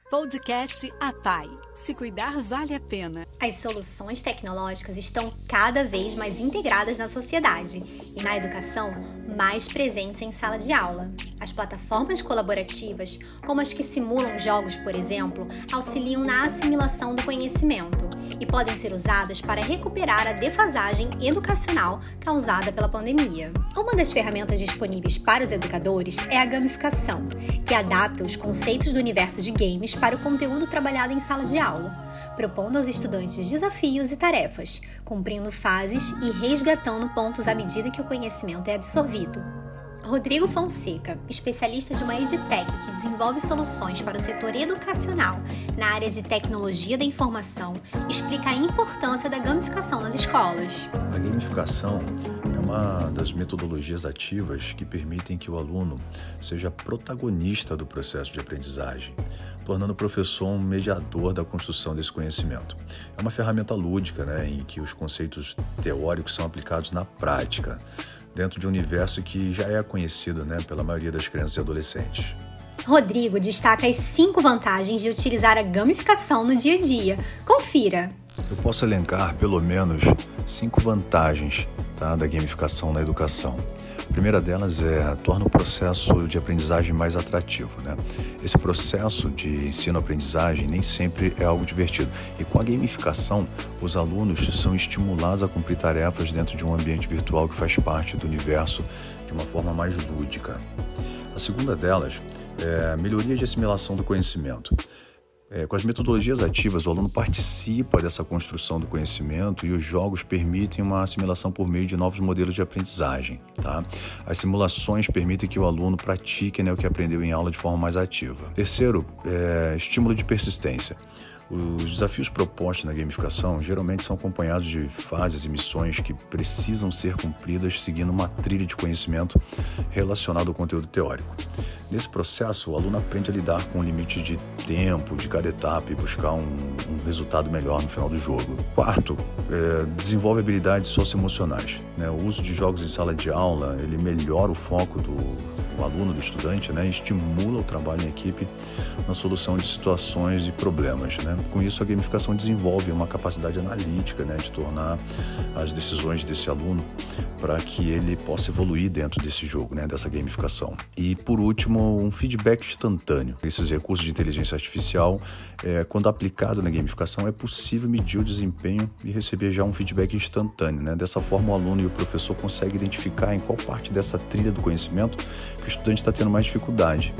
Podcast APAE. Se cuidar, vale a pena. As soluções tecnológicas estão cada vez mais integradas na sociedade e na educação mais presentes em sala de aula. As plataformas colaborativas, como as que simulam jogos, por exemplo, auxiliam na assimilação do conhecimento e podem ser usadas para recuperar a defasagem educacional causada pela pandemia. Uma das ferramentas disponíveis para os educadores é a gamificação, que adapta os conceitos do universo de games para o conteúdo trabalhado em sala de aula, propondo aos estudantes desafios e tarefas, cumprindo fases e resgatando pontos à medida que o conhecimento é absorvido. Rodrigo Fonseca, especialista de uma EdTech que desenvolve soluções para o setor educacional na área de tecnologia da informação, explica a importância da gamificação nas escolas. A gamificação é uma das metodologias ativas que permitem que o aluno seja protagonista do processo de aprendizagem, tornando o professor um mediador da construção desse conhecimento. É uma ferramenta lúdica, em que os conceitos teóricos são aplicados na prática, dentro de um universo que já é conhecido pela maioria das crianças e adolescentes. Rodrigo destaca as 5 vantagens de utilizar a gamificação no dia a dia. Confira! Eu posso elencar pelo menos 5 vantagens da gamificação na educação. A primeira delas torna o processo de aprendizagem mais atrativo. Esse processo de ensino-aprendizagem nem sempre é algo divertido. E com a gamificação, os alunos são estimulados a cumprir tarefas dentro de um ambiente virtual que faz parte do universo de uma forma mais lúdica. A segunda delas é a melhoria de assimilação do conhecimento. Com as metodologias ativas, o aluno participa dessa construção do conhecimento e os jogos permitem uma assimilação por meio de novos modelos de aprendizagem. As simulações permitem que o aluno pratique o que aprendeu em aula de forma mais ativa. Terceiro, estímulo de persistência. Os desafios propostos na gamificação geralmente são acompanhados de fases e missões que precisam ser cumpridas seguindo uma trilha de conhecimento relacionado ao conteúdo teórico. Nesse processo, o aluno aprende a lidar com o limite de tempo de cada etapa e buscar um resultado melhor no final do jogo. Quarto, desenvolve habilidades socioemocionais. O uso de jogos em sala de aula, ele melhora o foco do aluno, do estudante, e estimula o trabalho em equipe na solução de situações e problemas. Com isso, a gamificação desenvolve uma capacidade analítica de tornar as decisões desse aluno para que ele possa evoluir dentro desse jogo, dessa gamificação. E, por último, um feedback instantâneo. Esses recursos de inteligência artificial, quando aplicado na gamificação, é possível medir o desempenho e receber já um feedback instantâneo. Dessa forma, o aluno e o professor conseguem identificar em qual parte dessa trilha do conhecimento que o estudante está tendo mais dificuldade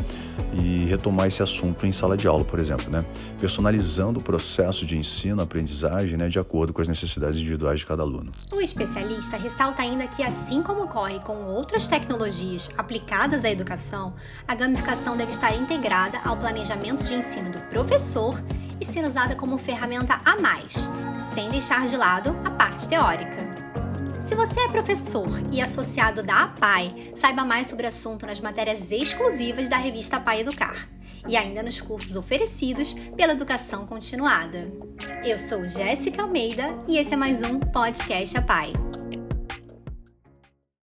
e retomar esse assunto em sala de aula, por exemplo, personalizando o processo de ensino-aprendizagem de acordo com as necessidades individuais de cada aluno. O especialista ressalta ainda que, assim como ocorre com outras tecnologias aplicadas à educação, a gamificação deve estar integrada ao planejamento de ensino do professor e ser usada como ferramenta a mais, sem deixar de lado a parte teórica. Se você é professor e associado da APAE, saiba mais sobre o assunto nas matérias exclusivas da revista APAE Educar e ainda nos cursos oferecidos pela Educação Continuada. Eu sou Jéssica Almeida e esse é mais um Podcast APAE.